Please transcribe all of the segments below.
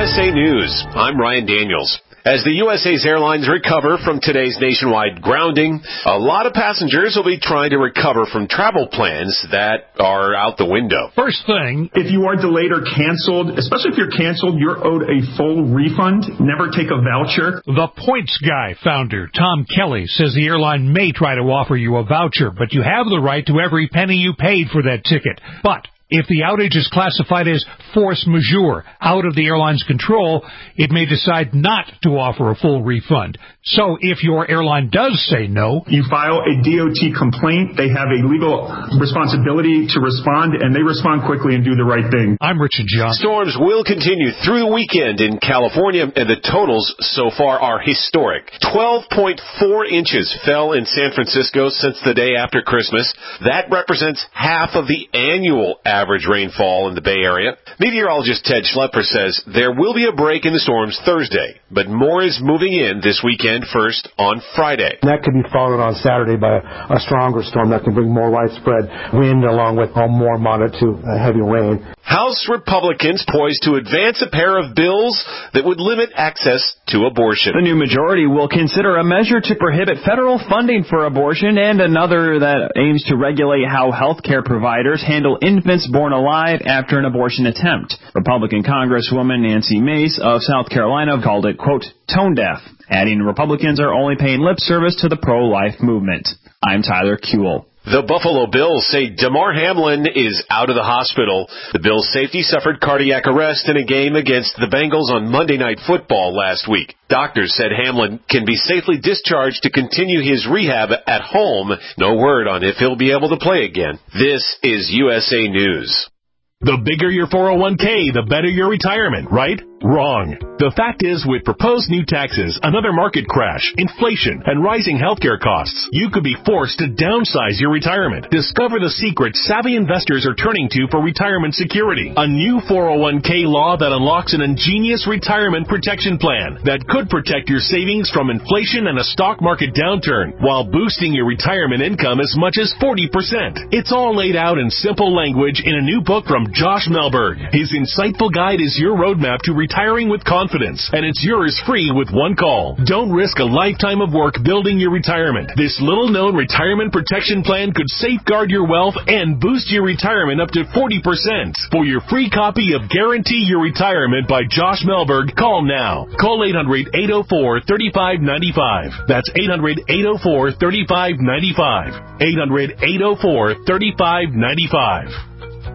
USA News. I'm Ryan Daniels. As the USA's airlines recover from today's nationwide grounding, a lot of passengers will be trying to recover from travel plans that are out the window. First thing, if you are delayed or canceled, especially if you're canceled, you're owed a full refund. Never take a voucher. The Points Guy founder, Tom Kelly, says the airline may try to offer you a voucher, but you have the right to every penny you paid for that ticket. But if the outage is classified as force majeure, out of the airline's control, it may decide not to offer a full refund. So if your airline does say no, you file a DOT complaint. They have a legal responsibility to respond, and they respond quickly and do the right thing. I'm Richard John. Storms will continue through the weekend in California, and the totals so far are historic. 12.4 inches fell in San Francisco since the day after Christmas. That represents half of the annual average rainfall in the Bay Area. Meteorologist Ted Schlepper says there will be a break in the storms Thursday, but more is moving in this weekend, first on Friday. That could be followed on Saturday by a stronger storm that can bring more widespread wind along with more moderate to heavy rain. House Republicans poised to advance a pair of bills that would limit access to abortion. The new majority will consider a measure to prohibit federal funding for abortion and another that aims to regulate how health care providers handle infants born alive after an abortion attempt. Republican Congresswoman Nancy Mace of South Carolina called it, quote, tone deaf, adding Republicans are only paying lip service to the pro-life movement. I'm Tyler Kuehl. The Buffalo Bills say Damar Hamlin is out of the hospital. The Bills' safety suffered cardiac arrest in a game against the Bengals on Monday Night Football last week. Doctors said Hamlin can be safely discharged to continue his rehab at home. No word on if he'll be able to play again. This is USA News. The bigger your 401k, the better your retirement, right? Wrong. The fact is, with proposed new taxes, another market crash, inflation, and rising healthcare costs, you could be forced to downsize your retirement. Discover the secret savvy investors are turning to for retirement security. A new 401k law that unlocks an ingenious retirement protection plan that could protect your savings from inflation and a stock market downturn while boosting your retirement income as much as 40%. It's all laid out in simple language in a new book from Josh Melberg. His insightful guide is your roadmap to retiring with confidence, and it's yours free with one call. Don't risk a lifetime of work building your retirement. This little-known retirement protection plan could safeguard your wealth and boost your retirement up to 40%. For your free copy of Guarantee Your Retirement by Josh Melberg, call now. Call 800-804-3595. That's 800-804-3595. 800-804-3595.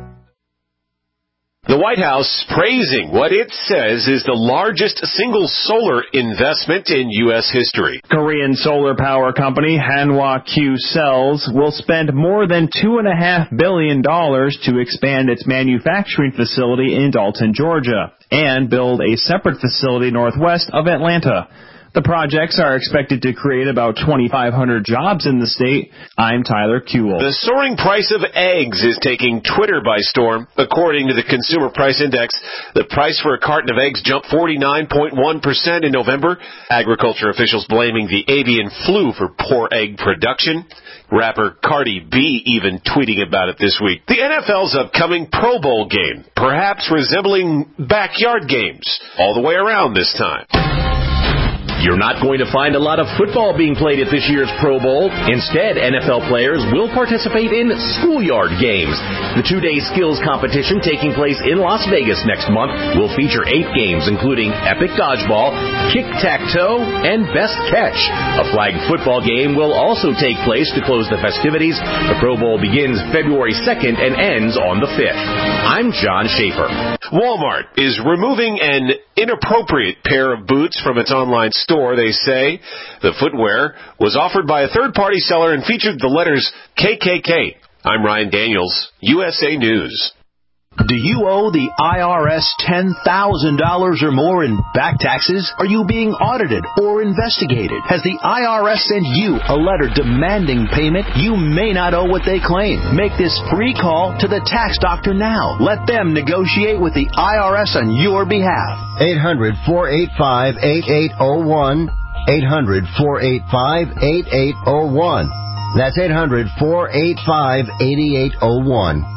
The White House praising what it says is the largest single solar investment in U.S. history. Korean solar power company Hanwha Q Cells will spend more than $2.5 billion to expand its manufacturing facility in Dalton, Georgia, and build a separate facility northwest of Atlanta. The projects are expected to create about 2,500 jobs in the state. I'm Tyler Kuehl. The soaring price of eggs is taking Twitter by storm. According to the Consumer Price Index, the price for a carton of eggs jumped 49.1% in November. Agriculture officials blaming the avian flu for poor egg production. Rapper Cardi B even tweeting about it this week. The NFL's upcoming Pro Bowl game, perhaps resembling backyard games, all the way around this time. You're not going to find a lot of football being played at this year's Pro Bowl. Instead, NFL players will participate in schoolyard games. The two-day skills competition taking place in Las Vegas next month will feature 8 games, including epic dodgeball, kick-tack-toe, and best catch. A flag football game will also take place to close the festivities. The Pro Bowl begins February 2nd and ends on the 5th. I'm John Schaefer. Walmart is removing an inappropriate pair of boots from its online store, they say. The footwear was offered by a third-party seller and featured the letters KKK. I'm Ryan Daniels, USA News. Do you owe the IRS $10,000 or more in back taxes? Are you being audited or investigated? Has the IRS sent you a letter demanding payment? You may not owe what they claim. Make this free call to the tax doctor now. Let them negotiate with the IRS on your behalf. 800-485-8801. 800-485-8801. That's 800-485-8801.